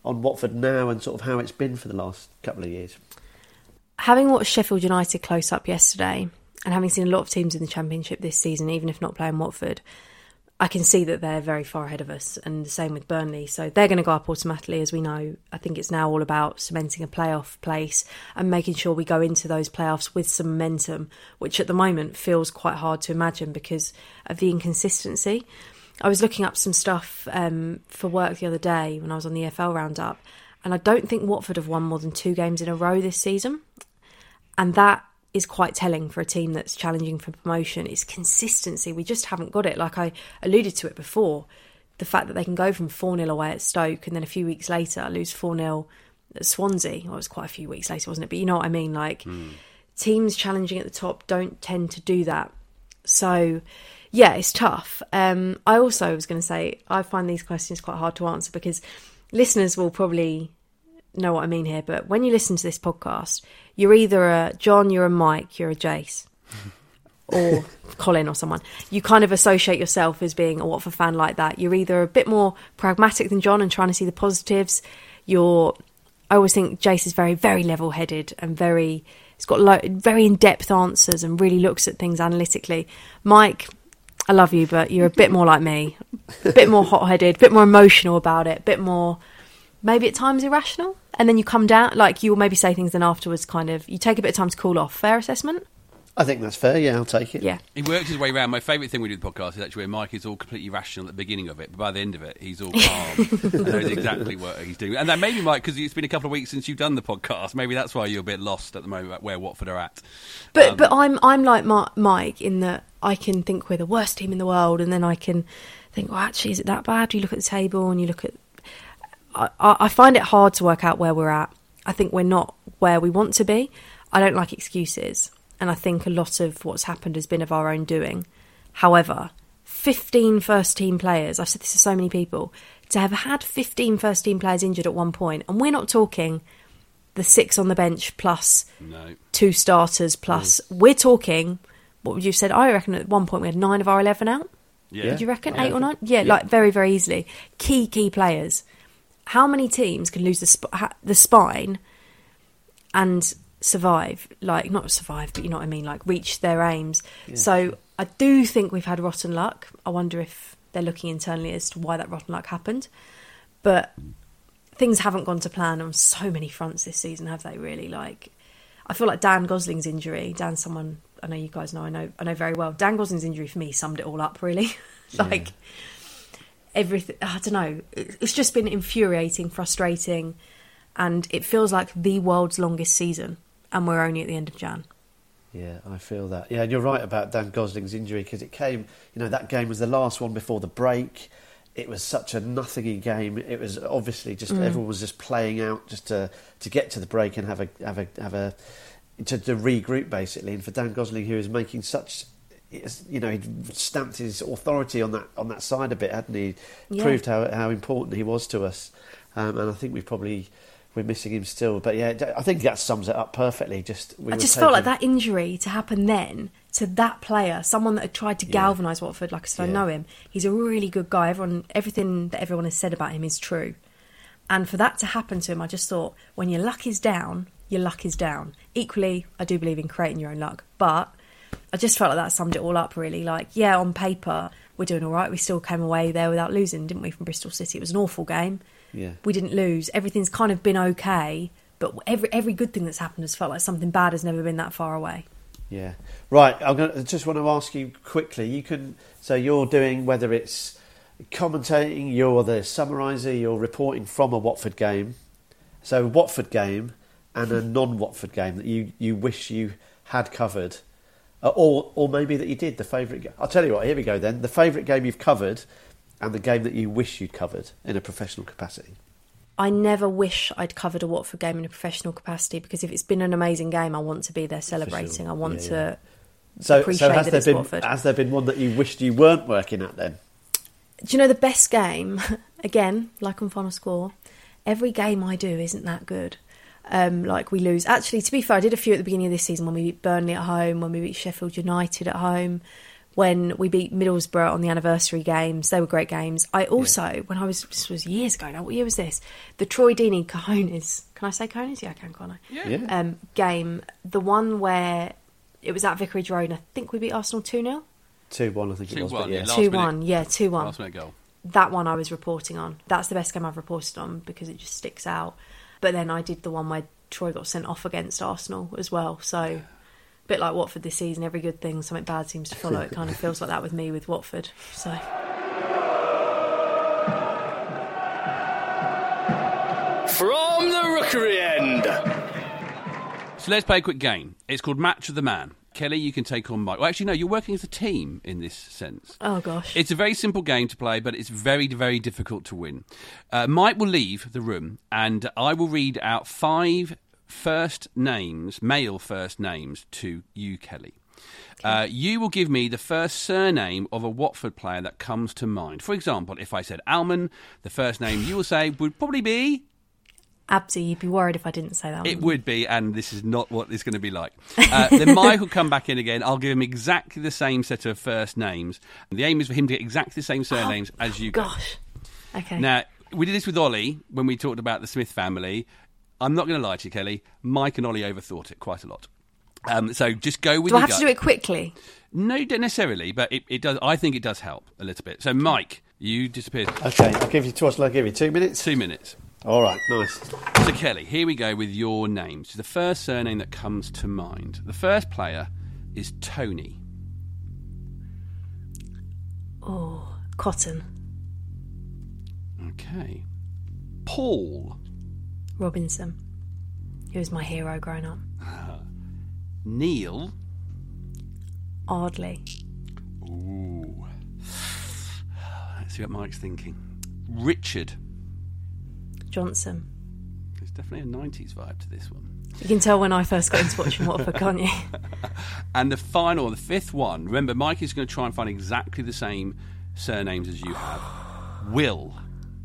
Watford now and sort of how it's been for the last couple of years? Having watched Sheffield United close up yesterday and having seen a lot of teams in the Championship this season, even if not playing Watford, I can see that they're very far ahead of us, and the same with Burnley. So they're going to go up automatically, as we know. I think it's now all about cementing a playoff place and making sure we go into those playoffs with some momentum, which at the moment feels quite hard to imagine because of the inconsistency. I was looking up some stuff for work the other day when I was on the EFL roundup, and I don't think Watford have won more than 2 games in a row this season. And that is quite telling for a team that's challenging for promotion. It's consistency. We just haven't got it. Like I alluded to it before, the fact that they can go from 4-0 away at Stoke and then a few weeks later lose 4-0 at Swansea. Well, it was quite a few weeks later, wasn't it? But you know what I mean? Like, teams challenging at the top don't tend to do that. So, yeah, it's tough. I also was going to say, I find these questions quite hard to answer because listeners will probably know what I mean here, but when you listen to this podcast, you're either a John, you're a Mike, you're a Jace, or Colin or someone. You kind of associate yourself as being a Watford fan like that. You're either a bit more pragmatic than John and trying to see the positives. I always think Jace is very, very level-headed and he's got very in-depth answers and really looks at things analytically. Mike, I love you, but you're a bit more like me, a bit more hot-headed, a bit more emotional about it, a bit more, maybe at times irrational. And then you come down, like you'll maybe say things, then afterwards kind of, you take a bit of time to cool off. Fair assessment? I think that's fair, yeah, I'll take it. Yeah. He works his way around. My favourite thing we do with the podcast is actually where Mike is all completely rational at the beginning of it, but by the end of it, he's all calm. Knows exactly what he's doing. And that maybe, Mike, because it's been a couple of weeks since you've done the podcast, maybe that's why you're a bit lost at the moment about where Watford are at. But I'm like Mike in that I can think we're the worst team in the world, and then I can think, well, actually, is it that bad? You look at the table and you look at... I find it hard to work out where we're at. I think we're not where we want to be. I don't like excuses. And I think a lot of what's happened has been of our own doing. However, 15 first-team players, I've said this to so many people, to have had 15 first-team players injured at one point, and we're not talking the 6 on the bench plus 2 starters plus... We're talking, what would you have said? I reckon at one point we had 9 of our 11 out. Yeah. Did you reckon 8 or 9? Yeah, like very, very easily. Key players. How many teams can lose the spine and survive? Like, not survive, but you know what I mean, like reach their aims. Yeah. So I do think we've had rotten luck. I wonder if they're looking internally as to why that rotten luck happened. But things haven't gone to plan on so many fronts this season, have they really? Like, I feel like Dan Gosling's injury, Dan's someone I know you guys know, I know very well. Dan Gosling's injury for me summed it all up, really. Like... Yeah. Everything, I don't know, it's just been infuriating, frustrating, and it feels like the world's longest season, and we're only at the end of Jan. Yeah, I feel that. Yeah, and you're right about Dan Gosling's injury, because it came, that game was the last one before the break. It was such a nothingy game. It was obviously just everyone was just playing out just to get to the break and have a to regroup basically. And for Dan Gosling, who was making such... he'd stamped his authority on that side a bit, hadn't he? Yeah. Proved how important he was to us, and I think we're missing him still. But yeah, I think that sums it up perfectly. I just felt like that injury to happen then to that player, someone that had tried to galvanise Watford. Like I said, I know him. He's a really good guy. Everything that everyone has said about him is true, and for that to happen to him, I just thought, when your luck is down, your luck is down. Equally, I do believe in creating your own luck, but I just felt like that summed it all up, really. Like, yeah, on paper, we're doing all right. We still came away there without losing, didn't we, from Bristol City? It was an awful game. Yeah. We didn't lose. Everything's kind of been okay, but every good thing that's happened has felt like something bad has never been that far away. Yeah. Right, I just want to ask you quickly. So you're doing, whether it's commentating, you're the summariser, you're reporting from a Watford game. So a Watford game and a non-Watford game that you wish you had covered. Or maybe that you did, the favourite game. I'll tell you what, here we go then. The favourite game you've covered and the game that you wish you'd covered in a professional capacity. I never wish I'd covered a Watford game in a professional capacity, because if it's been an amazing game, I want to be there celebrating. I want to appreciate that it's Watford. Has there been one that you wished you weren't working at then? Do you know the best game? Again, like on Final Score, every game I do isn't that good. Like we lose. Actually, to be fair, I did a few at the beginning of this season when we beat Burnley at home, when we beat Sheffield United at home, when we beat Middlesbrough on the anniversary games. They were great games. I also, this was years ago now, what year was this? The Troy Deeney Cojones, can I say Cojones? Yeah, I can, can't I? Yeah. Game, the one where it was at Vicarage Road, and I think we beat Arsenal 2-0? 2-1, I think it was. 2-1, But yeah. 2-1, yeah, 2-1. Last minute goal. That one I was reporting on. That's the best game I've reported on because it just sticks out. But then I did the one where Troy got sent off against Arsenal as well, so... A bit like Watford this season, every good thing, something bad seems to follow. It kind of feels like that with me with Watford. So, From the Rookery End. So let's play a quick game. It's called Match of the Man. Kelly, you can take on Mike. Well, actually, no, you're working as a team in this sense. oh gosh, It's a very simple game to play, but it's very, very difficult to win. Mike will leave the room, and I will read out 5 first names, male first names, to you, Kelly. You will give me the first surname of a Watford player that comes to mind. For example, if I said Alman, the first name you will say would probably be... Abdi, you'd be worried if I didn't say that It one. would be, and this is not what it's going to be like. Then Mike will come back in again. I'll give him exactly the same set of first names. And the aim is for him to get exactly the same surnames as you got. Gosh. Okay. Now, we did this with Ollie when we talked about the Smith family. I'm not going to lie to you, Kelly. Mike and Ollie overthought it quite a lot. So just go with Do I your have to gut. do it quickly? No, you don't necessarily, but it does. I think it does help a little bit. So, Mike, you disappeared. Okay, I'll give you 2 minutes. 2 minutes. All right, nice. So, Kelly, here we go with your names. The first surname that comes to mind. The first player is Tony. Oh, Cotton. Okay. Paul. Robinson. He was my hero growing up. Neil. Ardley. Ooh. Let's see what Mike's thinking. Richard. Johnson. There's definitely a 90s vibe to this one. You can tell when I first got into watching Watford, can't you? And the final, the fifth one, remember, Mike is going to try and find exactly the same surnames as you have. Will.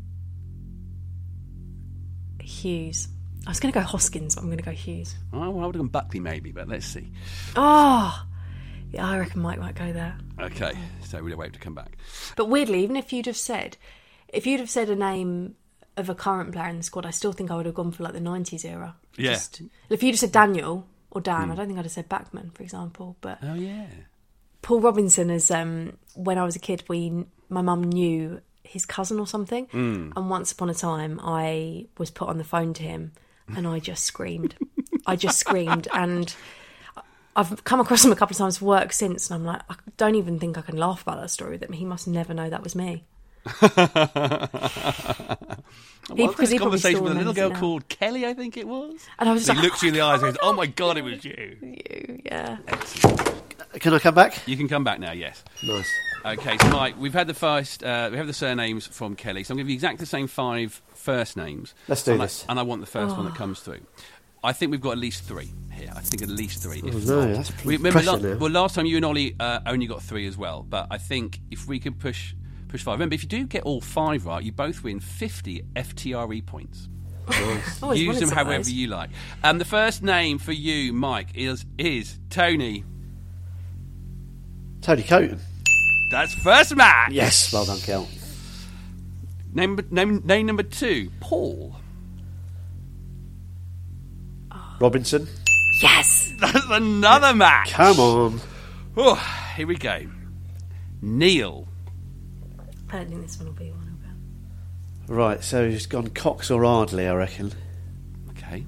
Hughes. I was going to go Hoskins, but I'm going to go Hughes. Oh, well, I would have gone Buckley maybe, but let's see. Oh! Yeah, I reckon Mike might go there. Okay, so we'll wait to come back. But weirdly, even if you'd have said a name of a current player in the squad, I still think I would have gone for like the 90s era. Yeah. If you'd have said Daniel or Dan, I don't think I'd have said Backman, for example. But Oh, yeah. Paul Robinson is, when I was a kid, my mum knew his cousin or something. And once upon a time, I was put on the phone to him and I just screamed. And I've come across him a couple of times for work since, and I'm like, I don't even think I can laugh about that story with him. He must never know that was me. Because he a conversation probably with a little girl still now. called Kelly, I think it was. And I was So just he like, looks you in the eyes and goes, oh my God, it was you. yeah. Can I come back? You can come back now, yes. Nice. Okay, so Mike, we've had the first, we have the surnames from Kelly, so I'm going to give you exactly the same 5 first names. Let's do and this. And I want the first one that comes through. I think we've got at least 3 here. I think at least 3. Oh, no, that's Remember, pressure now. last time you and Ollie only got 3 as well, but I think if we could push 5. Remember, if you do get all 5 right, you both win 50 FTRE points. Always Use wanted them some of however those. you like. The first name for you, Mike, is Tony. Tony Coton. That's first match. Yes, well done, Kel. Name number 2, Paul. Robinson. Yes. That's another match. Come on. Oh, here we go. Neil. I don't think this one will be one. Right, so he's gone Cox or Ardley, I reckon. Okay.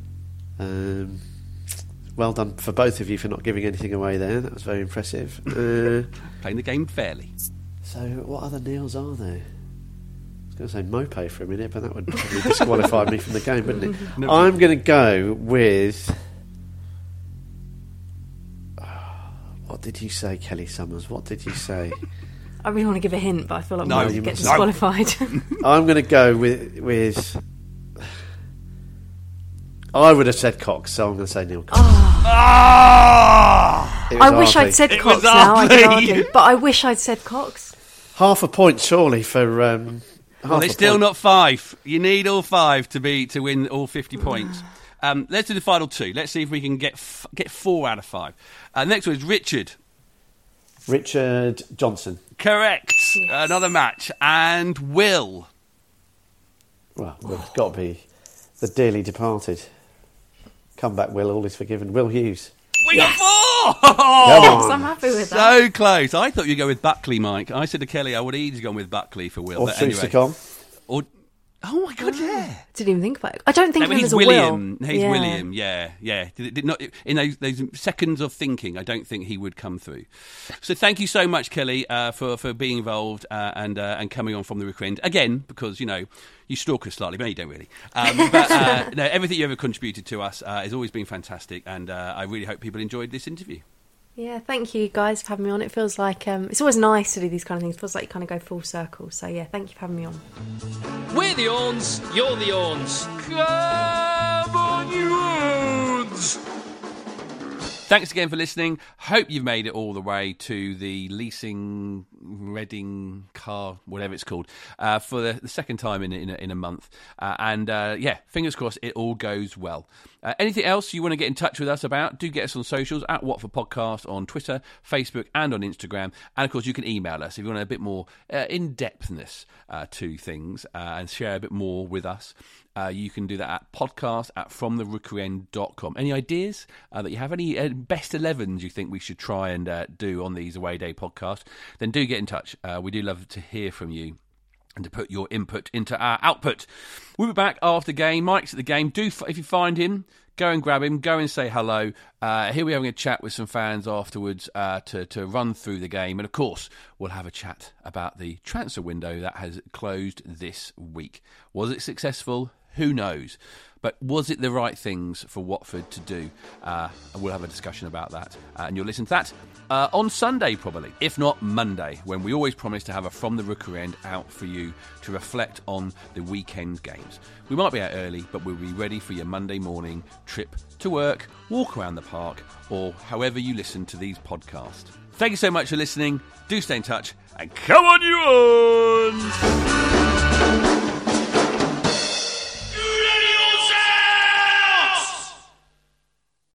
Well done for both of you for not giving anything away there. That was very impressive. Playing the game fairly. So, what other Neils are there? I was going to say Mope for a minute, but that would probably disqualify me from the game, wouldn't it? No. I'm going to go with... What did you say, Kelly Summers? What did you say? I really want to give a hint, but I feel like No, I might you get mustn't. disqualified. I'm going to go with... I would have said Cox, so I'm going to say Neil Cox. Ah! It was I wish Ardley. I'd said It Cox was now. I did Ardley. Ardley, but I wish I'd said Cox. Half a point, surely, for... Well, half it's a still point. not 5. You need all 5 to win all 50 points. Let's do the final 2. Let's see if we can get 4 out of 5. Next one is Richard. Richard Johnson. Correct. Yes. Another match. And Will. Well, it's got to be the dearly departed. Come back, Will, all is forgiven. Will Hughes. We got 4! Come on. I'm happy with that. So close. I thought you'd go with Buckley, Mike. I said to Kelly I would have easily gone with Buckley for Will. Or But anyway. Trusicon. Or, oh my God, yeah. Didn't even think about it. I don't think No, of him he's as a William. Will. He's William. Yeah. Did not in those seconds of thinking. I don't think he would come through. So thank you so much, Kelly, for being involved and coming on from the Rookery End again, because you stalk us slightly, but you don't really. But everything you ever contributed to us has always been fantastic, and I really hope people enjoyed this interview. Yeah, thank you guys for having me on. It feels like it's always nice to do these kind of things. It feels like you kind of go full circle. So yeah, thank you for having me on. We're the Orns, you're the Orns. Come on, you Orns! Thanks again for listening. Hope you've made it all the way to the leasing Reading car, whatever it's called, for the second time in a month. Fingers crossed it all goes well. Anything else you want to get in touch with us about, do get us on socials, at Watford Podcast on Twitter, Facebook and on Instagram. And, of course, you can email us if you want a bit more in-depthness to things and share a bit more with us. You can do that at podcast@fromtherookeryend.com. Any ideas that you have? Any best 11s you think we should try and do on these away day podcasts? Then do get in touch. We do love to hear from you and to put your input into our output. We'll be back after the game. Mike's at the game. If you find him, go and grab him. Go and say hello. Here we're having a chat with some fans afterwards to run through the game. And, of course, we'll have a chat about the transfer window that has closed this week. Was it successful? Who knows? But was it the right things for Watford to do? And we'll have a discussion about that. And you'll listen to that on Sunday, probably. If not Monday, when we always promise to have a From the Rookery End out for you to reflect on the weekend games. We might be out early, but we'll be ready for your Monday morning trip to work, walk around the park, or however you listen to these podcasts. Thank you so much for listening. Do stay in touch. And come on, you Orns!